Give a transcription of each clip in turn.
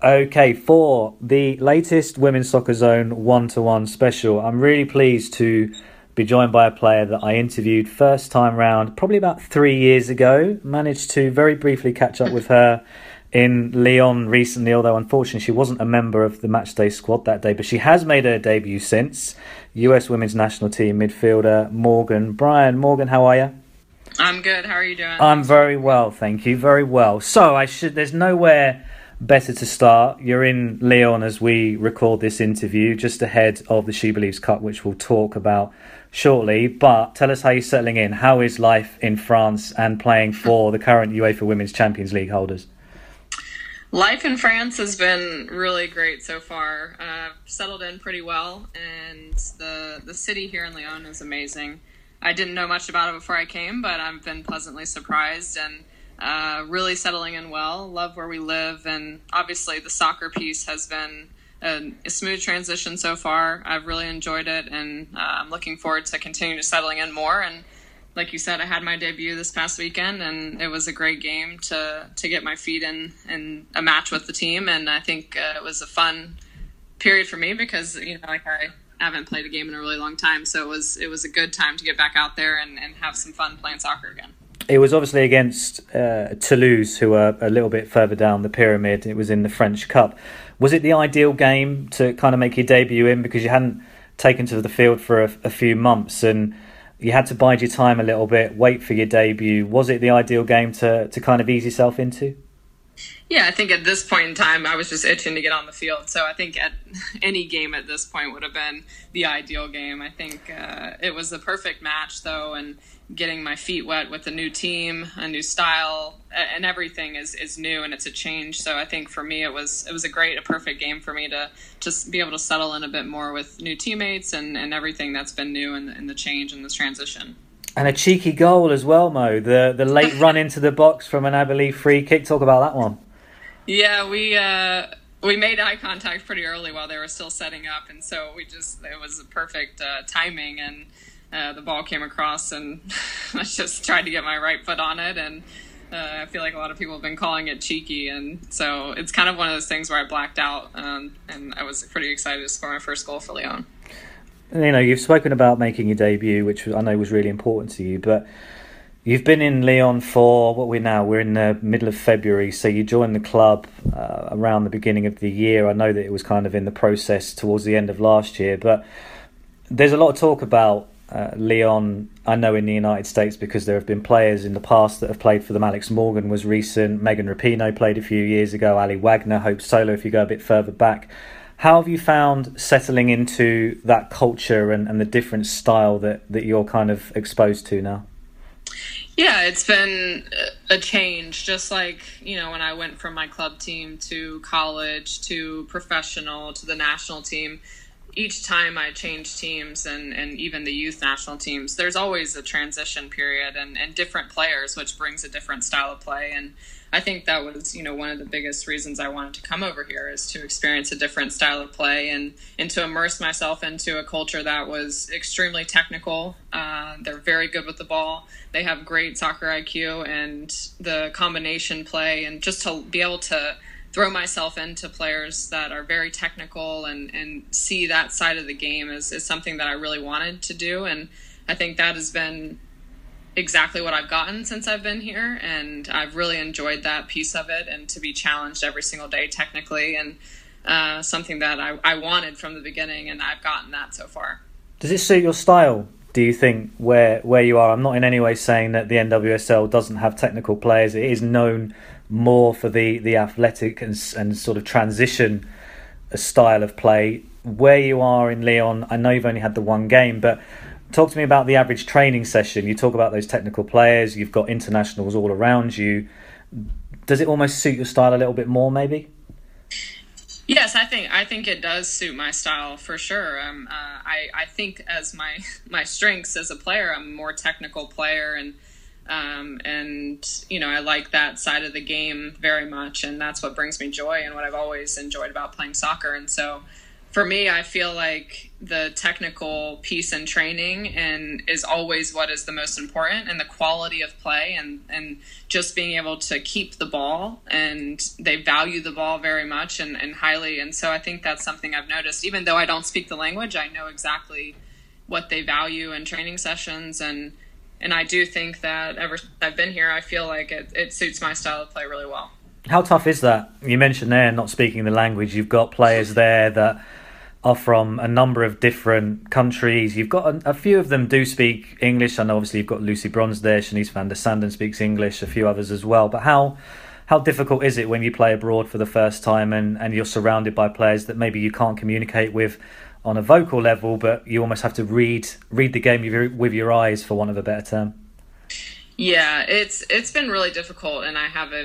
Okay, for the latest Women's Soccer Zone one-to-one special, I'm really pleased to be joined by a player that I interviewed first time round, probably about 3 years ago. Managed to very briefly catch up with her in Lyon recently, although unfortunately she wasn't a member of the matchday squad that day, but she has made her debut since. US Women's National Team midfielder Morgan Bryan. Morgan, how are you? I'm good. How are you doing? I'm very well, thank you. Very well. So there's nowhere better to start. You're in Lyon as we record this interview, just ahead of the She Believes Cup, which we'll talk about shortly. But tell us how you're settling in. How is life in France and playing for the current UEFA Women's Champions League holders? Life in France has been really great so far. Settled in pretty well, and the city here in Lyon is amazing. I didn't know much about it before I came, but I've been pleasantly surprised and really settling in well. Love where we live, and obviously the soccer piece has been a smooth transition so far. I've really enjoyed it, and I'm looking forward to continuing to settling in more. And like you said, I had my debut this past weekend, and it was a great game to get my feet in a match with the team. And I think it was a fun period for me because, I haven't played a game in a really long time. So it was a good time to get back out there and have some fun playing soccer again. It was obviously against Toulouse, who are a little bit further down the pyramid. It was in the French Cup. Was it the ideal game to kind of make your debut in because you hadn't taken to the field for a few months and you had to bide your time a little bit, wait for your debut? Was it the ideal game to kind of ease yourself into? Yeah, I think at this point in time, I was just itching to get on the field. So I think at any game at this point would have been the ideal game. I think it was the perfect match, though, and getting my feet wet with a new team, a new style, and everything is new and it's a change. So I think for me, it was a perfect game for me to just be able to settle in a bit more with new teammates and everything that's been new in the change and this transition. And a cheeky goal as well, Mo. The late run into the box from an Abelie free kick. Talk about that one. Yeah, we made eye contact pretty early while they were still setting up, and so it was a perfect timing, and the ball came across, and I just tried to get my right foot on it, and I feel like a lot of people have been calling it cheeky, and so it's kind of one of those things where I blacked out, and I was pretty excited to score my first goal for Lyon. You've spoken about making your debut, which I know was really important to you, but you've been in Lyon for we're in the middle of February, so you joined the club around the beginning of the year. I know that it was kind of in the process towards the end of last year, but there's a lot of talk about Lyon, I know, in the United States, because there have been players in the past that have played for them. Alex Morgan was recent, Megan Rapinoe played a few years ago, Ali Wagner, Hope Solo if you go a bit further back. How have you found settling into that culture and the different style that you're kind of exposed to now? Yeah, it's been a change, just like, when I went from my club team to college to professional to the national team. Each time I change teams and even the youth national teams, there's always a transition period and different players, which brings a different style of play. And I think that was, one of the biggest reasons I wanted to come over here, is to experience a different style of play and to immerse myself into a culture that was extremely technical. They're very good with the ball. They have great soccer IQ and the combination play, and just to be able to throw myself into players that are very technical and see that side of the game is something that I really wanted to do. And I think that has been exactly what I've gotten since I've been here, and I've really enjoyed that piece of it, and to be challenged every single day technically, and something that I wanted from the beginning, and I've gotten that so far. Does it suit your style, do you think, where you are? I'm not in any way saying that the NWSL doesn't have technical players. It is known more for the athletic and sort of transition style of play. Where you are in Lyon, I know you've only had the one game, but talk to me about the average training session. You talk about those technical players, you've got internationals all around you. Does it almost suit your style a little bit more, maybe? Yes, I think it does suit my style for sure. I think as my strengths as a player, I'm a more technical player, and I like that side of the game very much, and that's what brings me joy and what I've always enjoyed about playing soccer. And so for me, I feel like the technical piece in training and is always what is the most important, and the quality of play and just being able to keep the ball, and they value the ball very much and highly. And so I think that's something I've noticed. Even though I don't speak the language, I know exactly what they value in training sessions. And I do think that ever since I've been here, I feel like it suits my style of play really well. How tough is that? You mentioned there not speaking the language. You've got players there that are from a number of different countries. You've got a few of them do speak English. I know obviously you've got Lucy Bronze there, Shanice van der Sanden speaks English, a few others as well. But how difficult is it when you play abroad for the first time and you're surrounded by players that maybe you can't communicate with on a vocal level, but you almost have to read the game with your eyes, for want of a better term? Yeah, it's been really difficult, and I have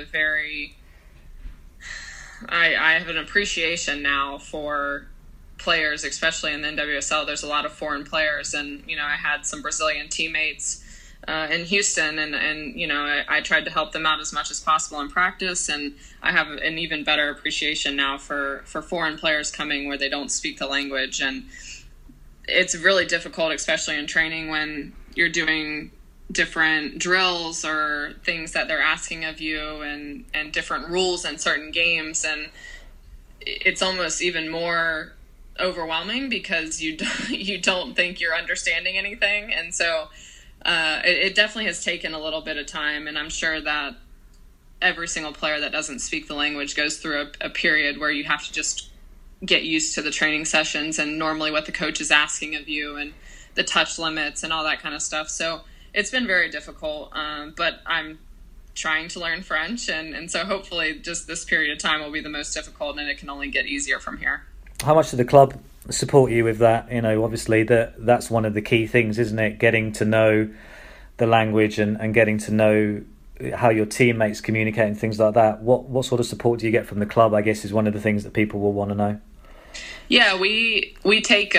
I have an appreciation now for players, especially in the NWSL. There's a lot of foreign players, and I had some Brazilian teammates in Houston, and I tried to help them out as much as possible in practice, and I have an even better appreciation now for foreign players coming where they don't speak the language. And it's really difficult, especially in training, when you're doing different drills or things that they're asking of you, and different rules in certain games, and it's almost even more overwhelming because you don't think you're understanding anything. And so it definitely has taken a little bit of time, and I'm sure that every single player that doesn't speak the language goes through a period where you have to just get used to the training sessions and normally what the coach is asking of you and the touch limits and all that kind of stuff. So it's been very difficult, but I'm trying to learn French, and so hopefully just this period of time will be the most difficult, and it can only get easier from here. How much did the club support you with that? Obviously that's one of the key things, isn't it? Getting to know the language and getting to know how your teammates communicate and things like that. What sort of support do you get from the club, I guess, is one of the things that people will want to know. Yeah, we take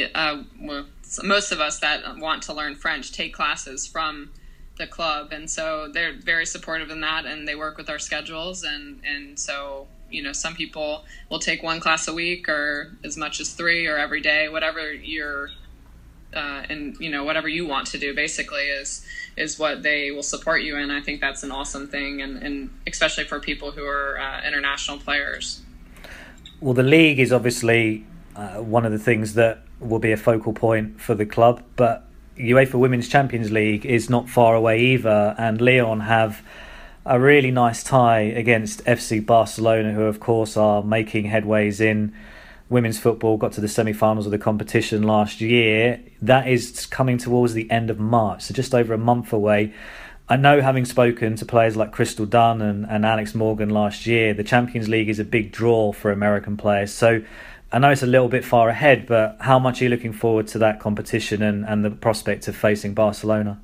most of us that want to learn French take classes from the club, and so they're very supportive in that, and they work with our schedules, and so some people will take one class a week or as much as 3 or every day, whatever you're and whatever you want to do basically is what they will support you in. I think that's an awesome thing, and especially for people who are international players. Well, the league is obviously one of the things that will be a focal point for the club, but UEFA Women's Champions League is not far away either, and Lyon have a really nice tie against FC Barcelona, who of course are making headways in women's football, got to the semi-finals of the competition last year. That is coming towards the end of March, so just over a month away. I know, having spoken to players like Crystal Dunn and Alex Morgan last year, the Champions League is a big draw for American players. So I know it's a little bit far ahead, but how much are you looking forward to that competition and the prospect of facing Barcelona?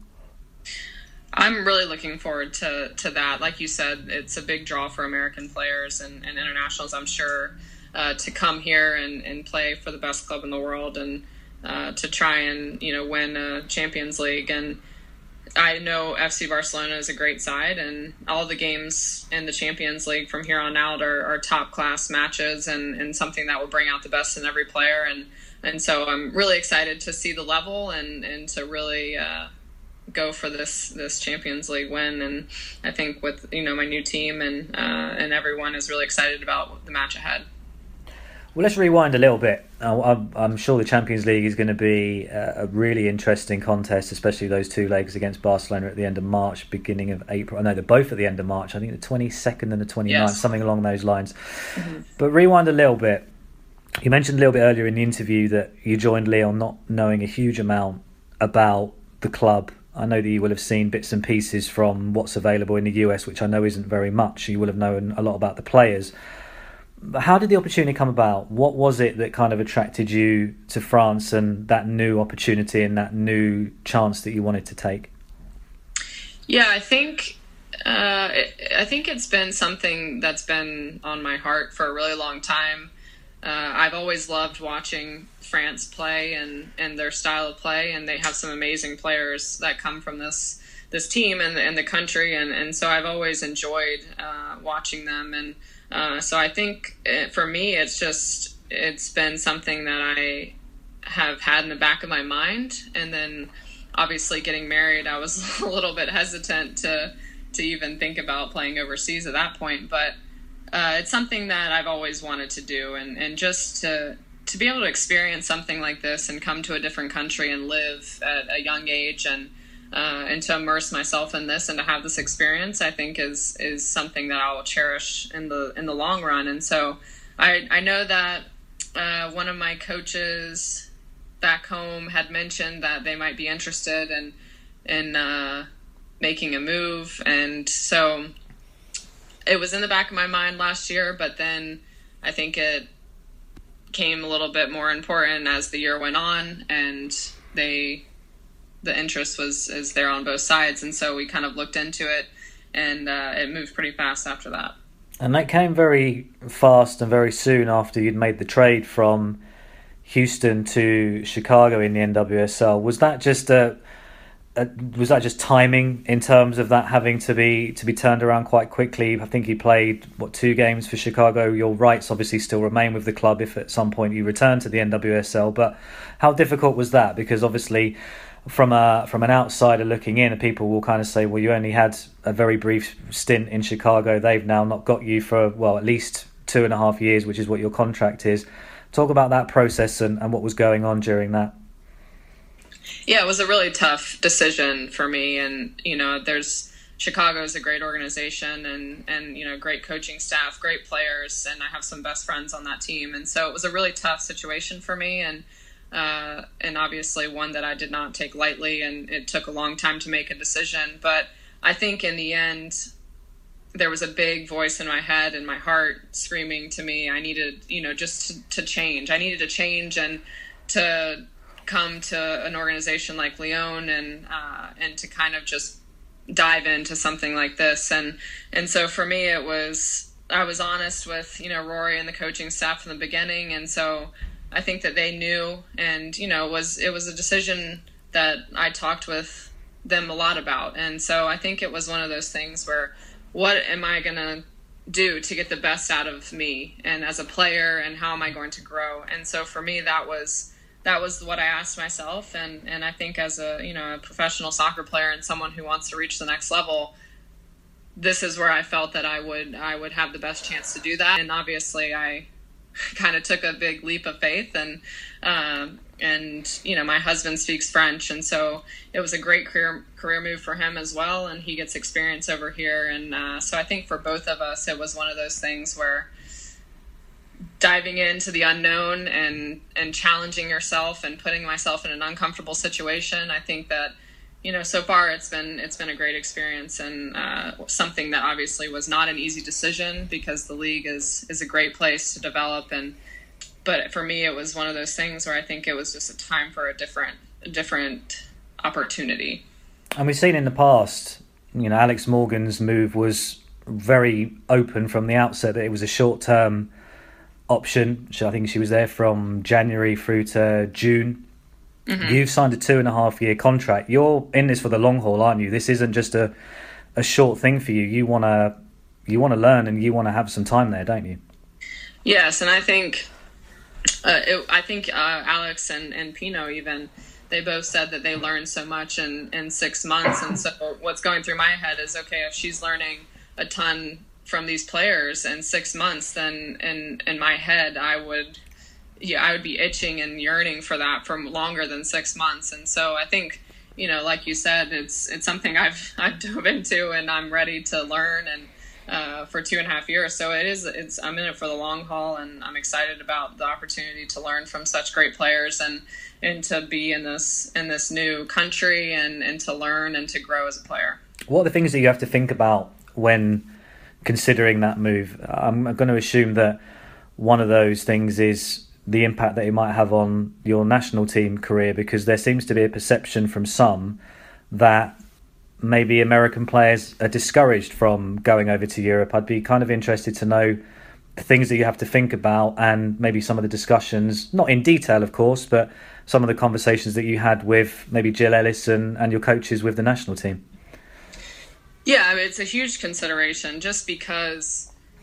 I'm really looking forward to that. Like you said, it's a big draw for American players and internationals, I'm sure, to come here and play for the best club in the world, and to try and win a Champions League. And I know FC Barcelona is a great side, and all the games in the Champions League from here on out are top class matches, and something that will bring out the best in every player. And so I'm really excited to see the level and to really go for this Champions League win. And I think with my new team and everyone is really excited about the match ahead. Well, let's rewind a little bit. I'm sure the Champions League is going to be a really interesting contest, especially those 2 legs against Barcelona at the end of March, beginning of April. I know they're both at the end of March. I think the 22nd and the 29th, yes. Something along those lines. Mm-hmm. But rewind a little bit. You mentioned a little bit earlier in the interview that you joined Lyon not knowing a huge amount about the club. I know that you will have seen bits and pieces from what's available in the US, which I know isn't very much. You will have known a lot about the players. How did the opportunity come about? What was it that kind of attracted you to France and that new opportunity and that new chance that you wanted to take? Yeah, I think it's been something that's been on my heart for a really long time. I've always loved watching France play and their style of play, and they have some amazing players that come from this team and the country, and so I've always enjoyed watching them. And so I think for me, it's just it's been something that I have had in the back of my mind. And then obviously getting married, I was a little bit hesitant to even think about playing overseas at that point. But it's something that I've always wanted to do, and just to be able to experience something like this and come to a different country and live at a young age and to immerse myself in this and to have this experience, I think is something that I will cherish in the long run. And so I know that one of my coaches back home had mentioned that they might be interested in making a move, and so it was in the back of my mind last year, but then I think it came a little bit more important as the year went on, and the interest is there on both sides, and so we kind of looked into it, and it moved pretty fast after that. And that came very fast and very soon after you'd made the trade from Houston to Chicago in the NWSL. Was that just timing in terms of that having to be turned around quite quickly? I think you played 2 games for Chicago. Your rights obviously still remain with the club if at some point you return to the NWSL. But how difficult was that? Because obviously, from an outsider looking in, people will kind of say, well, you only had a very brief stint in Chicago. They've now not got you for at least 2.5 years, which is what your contract is. Talk about that process and what was going on during that. Yeah, it was a really tough decision for me, and Chicago is a great organization and great coaching staff, great players, and I have some best friends on that team, and so it was a really tough situation for me, and obviously one that I did not take lightly, and it took a long time to make a decision. But I think in the end, there was a big voice in my head and my heart screaming to me, I needed, just to change. I needed to change and to come to an organization like Lyon and to kind of just dive into something like this. And so for me, I was honest with, Rory and the coaching staff from the beginning. And so I think that they knew, and, it was a decision that I talked with them a lot about. And so I think it was one of those things where, what am I going to do to get the best out of me and as a player, and how am I going to grow? And so for me, that was what I asked myself. And I think as a professional soccer player and someone who wants to reach the next level, this is where I felt that I would have the best chance to do that. And obviously I kind of took a big leap of faith, and my husband speaks French, and so it was a great career move for him as well, and he gets experience over here. And so I think for both of us, it was one of those things where diving into the unknown and challenging yourself and putting myself in an uncomfortable situation. I think that, so far it's been a great experience, and something that obviously was not an easy decision, because the league is a great place to develop. But for me, it was one of those things where I think it was just a time for a different opportunity. And we've seen in the past, Alex Morgan's move was very open from the outset, that it was a short-term option. I think she was there from January through to June. Mm-hmm. You've signed a 2.5-year contract. You're in this for the long haul, aren't you? This isn't just a short thing for you. You want to learn, and you want to have some time there, don't you? Yes, and I think Alex and Pino, even, they both said that they learned so much in 6 months. And so what's going through my head is, okay, if she's learning a ton from these players in 6 months, then in my head, I would be itching and yearning for that for longer than 6 months. And so I think, like you said, it's something I've dove into, and I'm ready to learn, and for 2.5 years. So I'm in it for the long haul, and I'm excited about the opportunity to learn from such great players, and to be in this new country, and to learn and to grow as a player. What are the things that you have to think about when considering that move? I'm going to assume that one of those things is the impact that it might have on your national team career, because there seems to be a perception from some that maybe American players are discouraged from going over to Europe. I'd be kind of interested to know the things that you have to think about, and maybe some of the discussions, not in detail, of course, but some of the conversations that you had with maybe Jill Ellis and your coaches with the national team. Yeah, it's a huge consideration, just because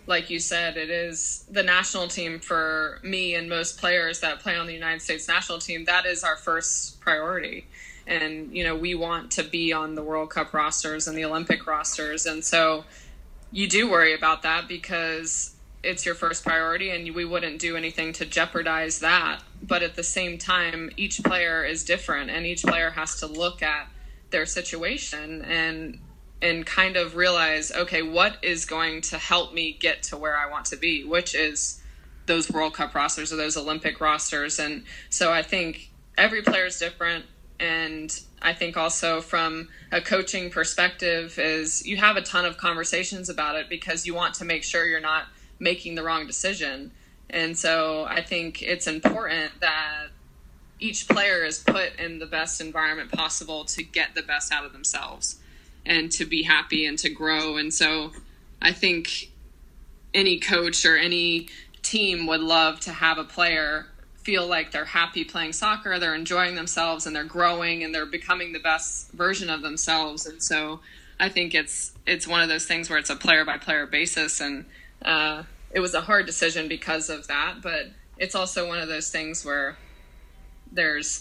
like you said, it is the national team for me and most players that play on the United States national team. That is our first priority. And, we want to be on the World Cup rosters and the Olympic rosters. And so you do worry about that because it's your first priority and we wouldn't do anything to jeopardize that. But at the same time, each player is different and each player has to look at their situation and kind of realize, okay, what is going to help me get to where I want to be, which is those World Cup rosters or those Olympic rosters. And so I think every player is different. And I think also from a coaching perspective is you have a ton of conversations about it because you want to make sure you're not making the wrong decision. And so I think it's important that each player is put in the best environment possible to get the best out of themselves and to be happy and to grow. And so I think any coach or any team would love to have a player feel like they're happy playing soccer, they're enjoying themselves and they're growing and they're becoming the best version of themselves. And so I think it's one of those things where it's a player by player basis. And it was a hard decision because of that, but it's also one of those things where there's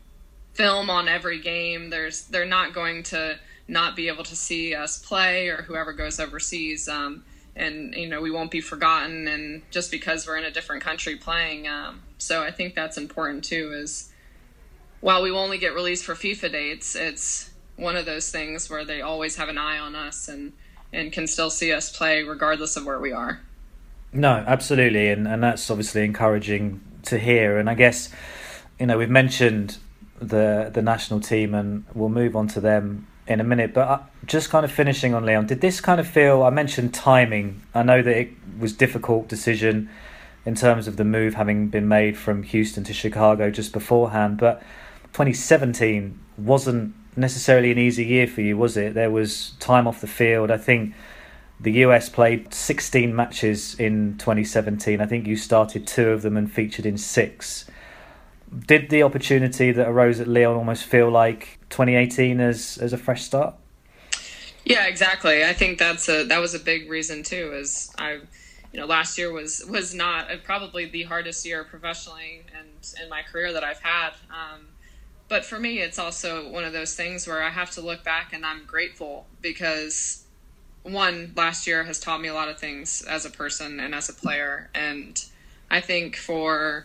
film on every game. They're not going to not be able to see us play or whoever goes overseas. And, we won't be forgotten and just because we're in a different country playing. So I think that's important too, is while we only get released for FIFA dates, it's one of those things where they always have an eye on us and can still see us play regardless of where we are. No, absolutely. And that's obviously encouraging to hear. And I guess, we've mentioned the national team and we'll move on to them in a minute, but just kind of finishing on Leon, did this kind of feel, I mentioned timing, I know that it was a difficult decision in terms of the move having been made from Houston to Chicago just beforehand, but 2017 wasn't necessarily an easy year for you, was it? There was time off the field. I think the US played 16 matches in 2017. I think you started 2 of them and featured in 6. Did the opportunity that arose at Lyon almost feel like 2018 as a fresh start? Yeah, exactly. I think that was a big reason too. Is last year was not probably the hardest year professionally and in my career that I've had. But for me, it's also one of those things where I have to look back and I'm grateful because one, last year has taught me a lot of things as a person and as a player. And I think for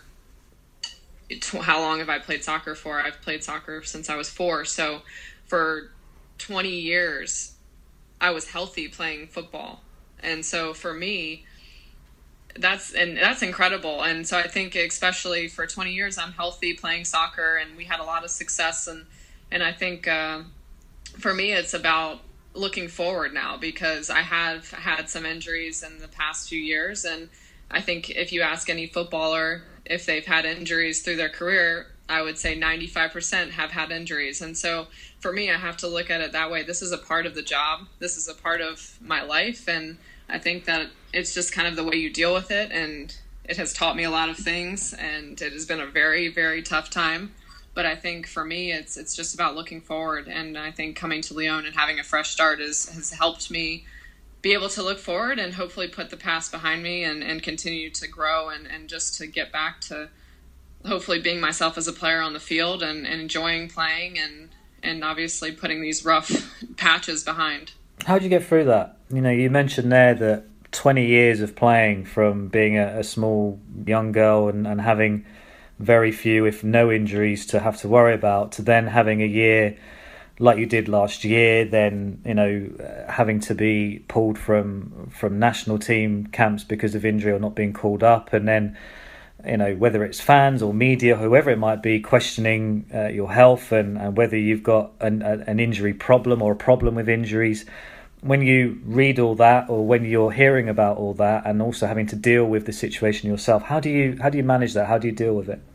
how long have I played soccer for? I've played soccer since I was 4. So for 20 years, I was healthy playing football. And so for me, that's incredible. And so I think especially for 20 years, I'm healthy playing soccer and we had a lot of success. And I think for me, it's about looking forward now because I have had some injuries in the past few years. And I think if you ask any footballer if they've had injuries through their career, I would say 95% have had injuries. And so for me, I have to look at it that way. This is a part of the job. This is a part of my life. And I think that it's just kind of the way you deal with it. And it has taught me a lot of things. And it has been a very, very tough time. But I think for me, it's just about looking forward. And I think coming to Lyon and having a fresh start has helped me be able to look forward and hopefully put the past behind me and continue to grow and just to get back to hopefully being myself as a player on the field and enjoying playing and obviously putting these rough patches behind. How did you get through that? You mentioned there that 20 years of playing from being a small young girl and having very few, if no injuries to have to worry about, to then having a year like you did last year, then having to be pulled from national team camps because of injury or not being called up, and then whether it's fans or media, whoever it might be, questioning your health and whether you've got an injury problem or a problem with injuries. When you read all that, or when you're hearing about all that, and also having to deal with the situation yourself, how do you manage that? How do you deal with it?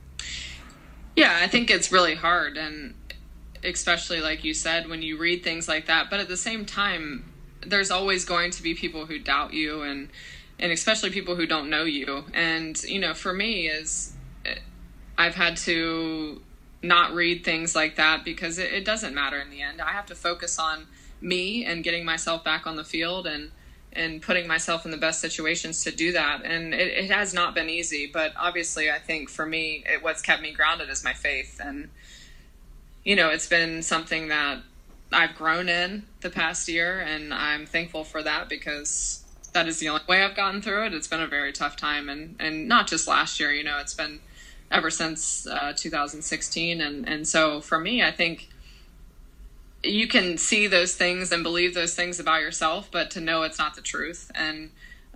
Yeah, I think it's really hard, and especially like you said, when you read things like that. But at the same time, there's always going to be people who doubt you, and especially people who don't know you. And for me, I've had to not read things like that because it doesn't matter in the end. I have to focus on me and getting myself back on the field, and and putting myself in the best situations to do that. And it has not been easy, but obviously I think for me, what's kept me grounded is my faith. And, it's been something that I've grown in the past year, and I'm thankful for that because that is the only way I've gotten through it. It's been a very tough time, and not just last year, it's been ever since 2016. And so for me, I think you can see those things and believe those things about yourself, but to know it's not the truth. And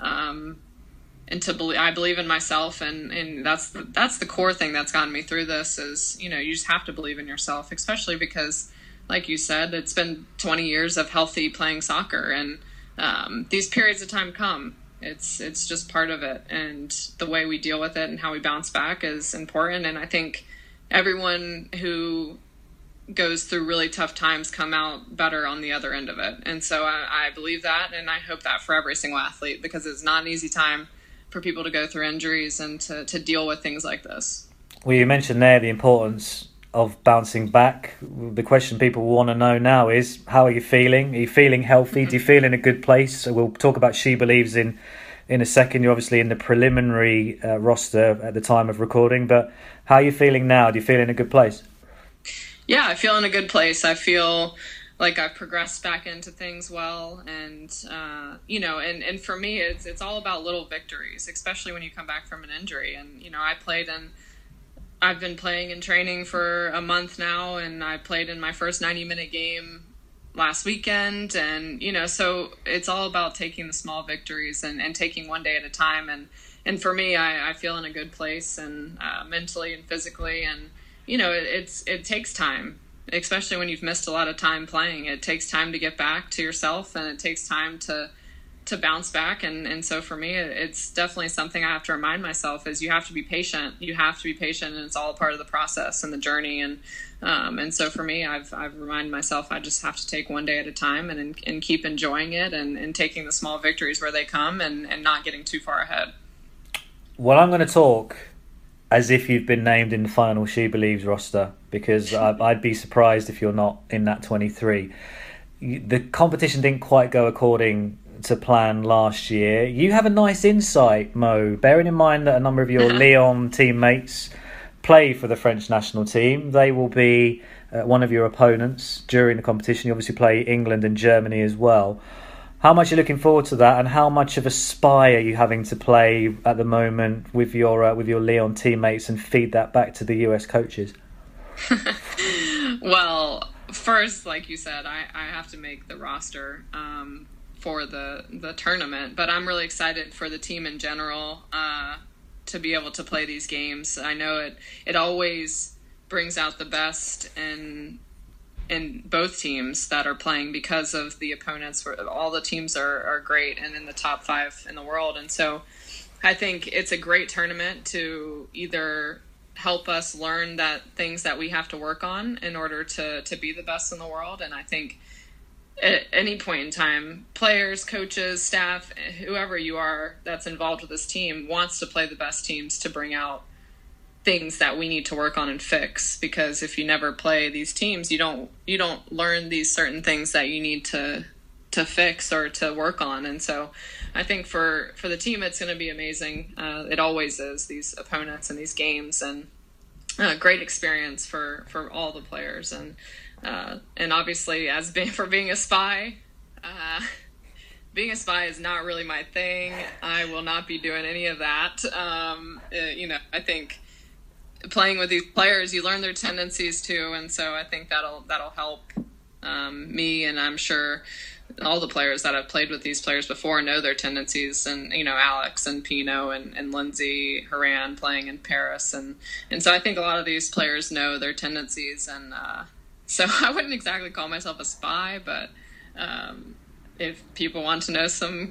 to believe, I believe in myself, and that's the core thing that's gotten me through this is, you just have to believe in yourself, especially because, like you said, it's been 20 years of healthy playing soccer, and these periods of time come. It's just part of it, and the way we deal with it and how we bounce back is important. And I think everyone who goes through really tough times come out better on the other end of it. And so I believe that, and I hope that for every single athlete, because it's not an easy time for people to go through injuries and to deal with things like this. Well, you mentioned there the importance of bouncing back. The question people want to know now is, how are you feeling? Are you feeling healthy? Do you feel in a good place? So we'll talk about She Believes in a second. You're obviously in the preliminary roster at the time of recording, but how are you feeling now? Do you feel in a good place? Yeah, I feel in a good place. I feel like I've progressed back into things well, and and for me, it's all about little victories, especially when you come back from an injury. And I've been playing and training for a month now, and I played in my first 90-minute game last weekend, and so it's all about taking the small victories and taking one day at a time. And for me, I feel in a good place, and mentally and physically, and it takes time. Especially when you've missed a lot of time playing, it takes time to get back to yourself, and it takes time to bounce back. And so for me, it's definitely something I have to remind myself is you have to be patient. You have to be patient, and it's all part of the process and the journey. And so for me, I've reminded myself I just have to take one day at a time and keep enjoying it and taking the small victories where they come and not getting too far ahead. Well, I'm going to talk as if you've been named in the final She Believes roster, because I'd be surprised if you're not in that 23. The competition didn't quite go according to plan last year. You have a nice insight, Mo, bearing in mind that a number of your Lyon teammates play for the French national team. They will be one of your opponents during the competition. You obviously play England and Germany as well. How much are you looking forward to that, and how much of a spy are you having to play at the moment with your Lyon teammates and feed that back to the US coaches? Well, first, like you said, I have to make the roster for the tournament, but I'm really excited for the team in general to be able to play these games. I know it always brings out the best in both teams that are playing because of the opponents. All the teams are great and in the top 5 in the world. And so I think it's a great tournament to either help us learn that things that we have to work on in order to be the best in the world. And I think at any point in time, players, coaches, staff, whoever you are that's involved with this team wants to play the best teams to bring out things that we need to work on and fix, because if you never play these teams, you don't learn these certain things that you need to fix or to work on. And so I think for the team, it's going to be amazing. It always is, these opponents and these games, and great experience for all the players. And obviously, being a spy, being a spy is not really my thing. I will not be doing any of that. I think playing with these players, you learn their tendencies too, and so I think that'll help me, and I'm sure all the players that have played with these players before know their tendencies, and Alex and Pino and Lindsay Horan playing in Paris, and so I think a lot of these players know their tendencies, and so I wouldn't exactly call myself a spy, but if people want to know something,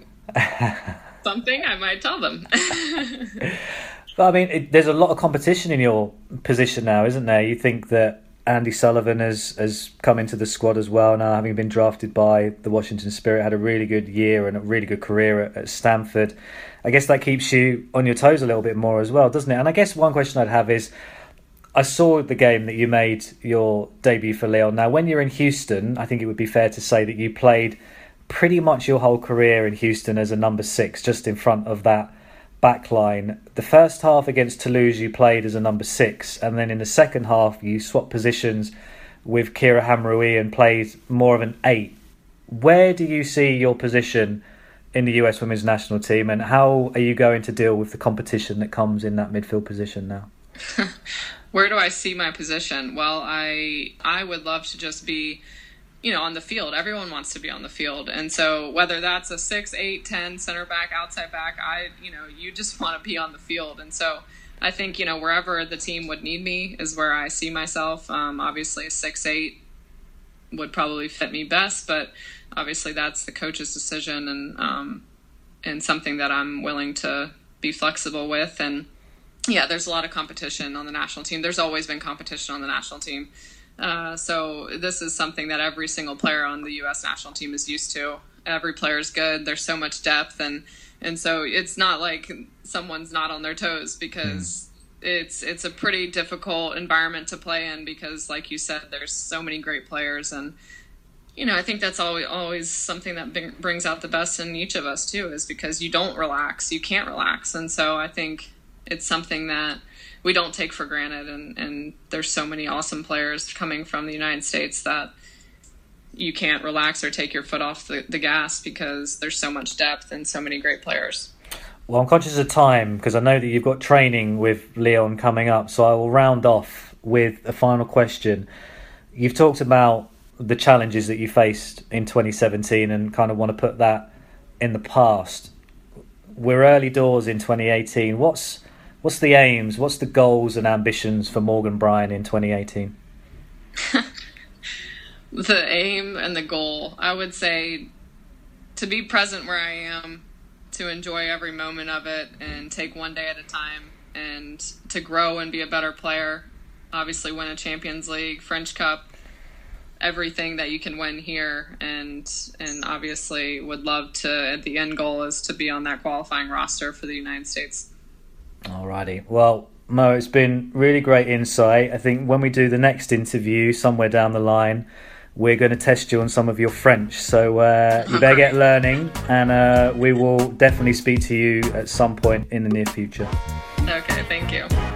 I might tell them. But I mean, there's a lot of competition in your position now, isn't there? You think that Andy Sullivan has come into the squad as well now, having been drafted by the Washington Spirit, had a really good year and a really good career at Stanford. I guess that keeps you on your toes a little bit more as well, doesn't it? And I guess one question I'd have is, I saw the game that you made your debut for Lyon. Now, when you're in Houston, I think it would be fair to say that you played pretty much your whole career in Houston as a number 6, just in front of that back line. The first half against Toulouse you played as a number 6, and then in the second half you swapped positions with Kira Hamraoui and played more of an 8. Where do you see your position in the US women's national team, and how are you going to deal with the competition that comes in that midfield position now? Where do I see my position? Well, I would love to just be, on the field. Everyone wants to be on the field. And so whether that's a 6, 8, 10, center back, outside back, you just want to be on the field. And so I think, wherever the team would need me is where I see myself. Obviously a 6, 8 would probably fit me best, but obviously that's the coach's decision, and something that I'm willing to be flexible with. And yeah, there's a lot of competition on the national team. There's always been competition on the national team. So this is something that every single player on the U.S. national team is used to. Every player is good. There's so much depth, and so it's not like someone's not on their toes, because it's a pretty difficult environment to play in, because like you said, there's so many great players. And I think that's always something that brings out the best in each of us too, is because you don't relax, you can't relax. And so I think it's something that we don't take for granted, and there's so many awesome players coming from the United States that you can't relax or take your foot off the gas, because there's so much depth and so many great players. Well, I'm conscious of time, because I know that you've got training with Lyon coming up, so I will round off with a final question. You've talked about the challenges that you faced in 2017 and kind of want to put that in the past. We're early doors in 2018. What's the aims, what's the goals and ambitions for Morgan Bryan in 2018? The aim and the goal, I would say, to be present where I am, to enjoy every moment of it and take one day at a time, and to grow and be a better player. Obviously win a Champions League, French Cup, everything that you can win here, and obviously would love to, the end goal is to be on that qualifying roster for the United States. Alrighty. Well, Mo, it's been really great insight. I think when we do the next interview somewhere down the line, we're going to test you on some of your French. So you better get learning, and we will definitely speak to you at some point in the near future. Okay, thank you.